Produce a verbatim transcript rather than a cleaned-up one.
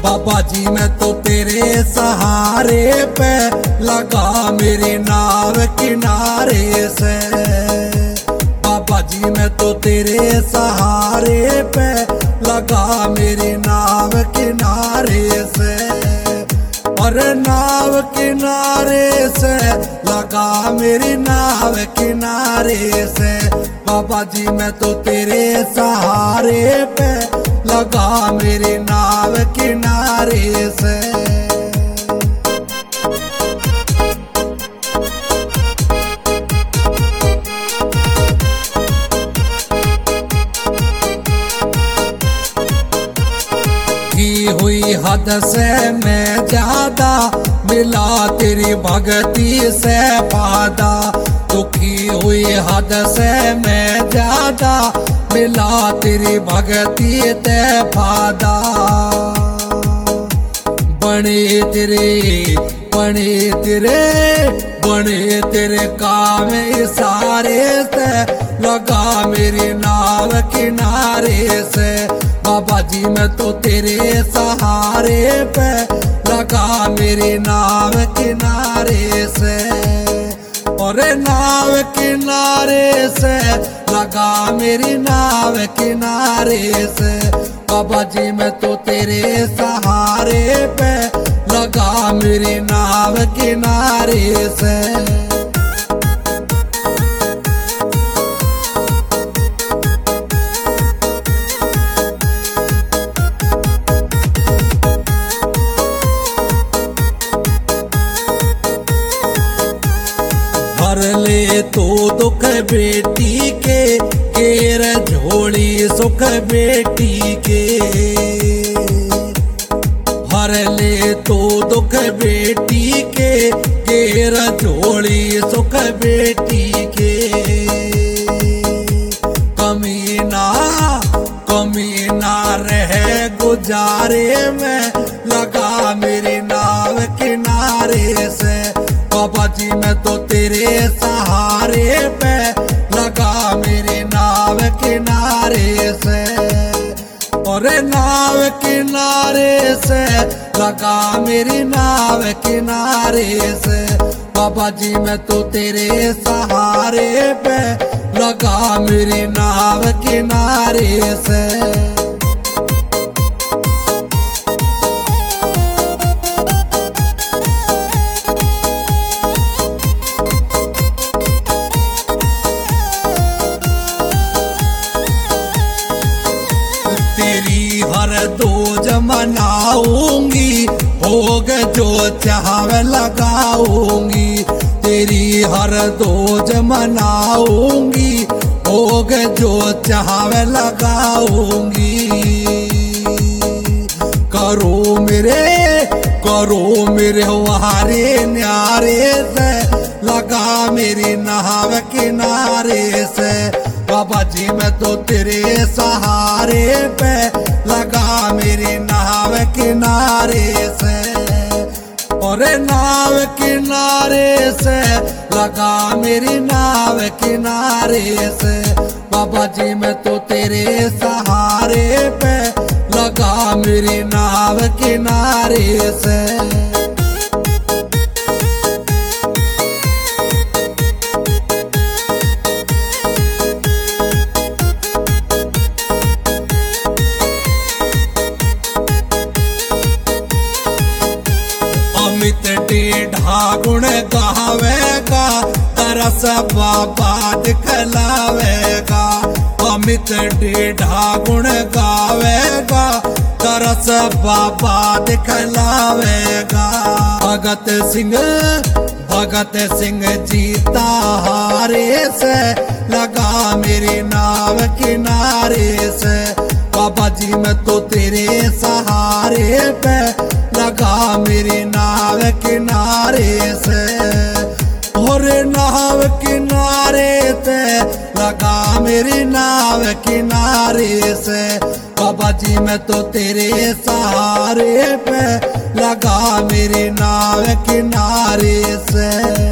बाबा जी मैं तो तेरे सहारे पे लगा मेरी नाव किनारे से। बाबा जी मैं तो तेरे सहारे पे लगा मेरी नाव किनारे से। और नाव किनारे से लगा मेरी नाव किनारे से। बाबा जी मैं तो तेरे सहारे पे लगा मेरी नाव किनारे से। की हुई हद से मैं ज्यादा मिला तेरी भक्ति से फायदा। दुखी हुई हद से मैं ज्यादा मिला तेरी भक्ति ते फायदा। बने तेरे बने तेरे बने तेरे काम इशारे से लगा मेरी नाव किनारे से। बाबा जी मैं तो तेरे सहारे पे लगा मेरी नाव किनारे से। और नाव किनारे से लगा मेरी नाव किनारे से। बाबा जी मैं तो तेरे सहारे पे लगा मेरी नाव किनारे से। भर ले तो दुख बेटी के केर झोली सुख बेटी के। भर ले तो दुख बेटी के केर झोली सुख बेटी के। कमी ना कमी ना रहे गुजारे में लगा मेरी नाव किनारे से। बाबा जी मैं तो तेरे सहारे पे लगा मेरी नाव किनारे से। और नाव किनारे से लगा मेरी नाव किनारे से। बाबा जी मैं तो तेरे सहारे पे लगा मेरी नाव किनारे से। हर दूज मनाऊंगी भोग जो चाहवे लगाऊंगी। तेरी हर दूज मनाऊंगी भोग जो चाहवे लगाऊंगी। करो मेरे करो मेरे वारे न्यारे से लगा मेरी नाव किनारे से। बाबा जी मैं तो तेरे सहारे पे लगा मेरी नाव किनारे से। और नाव किनारे से लगा मेरी नाव किनारे से। बाबा जी मैं तो तेरे सहारे पे लगा मेरी नाव किनारे से। अमित टेढ़ा गुण गावेगा तरस बाबा दिखलावेगा। अमित टेढ़ा गुण गावेगा तरस बाबा दिखलावेगा। भगत सिंह भगत सिंह जीता हारे से लगा मेरी नाव किनारे से। बाबा जी मैं तो तेरे सहारे पे लगा मेरी नाव किनारे से। और नाव किनारे पे लगा मेरी नाव किनारे से। बाबा जी मैं तो तेरे सहारे पे लगा मेरी नाव किनारे से।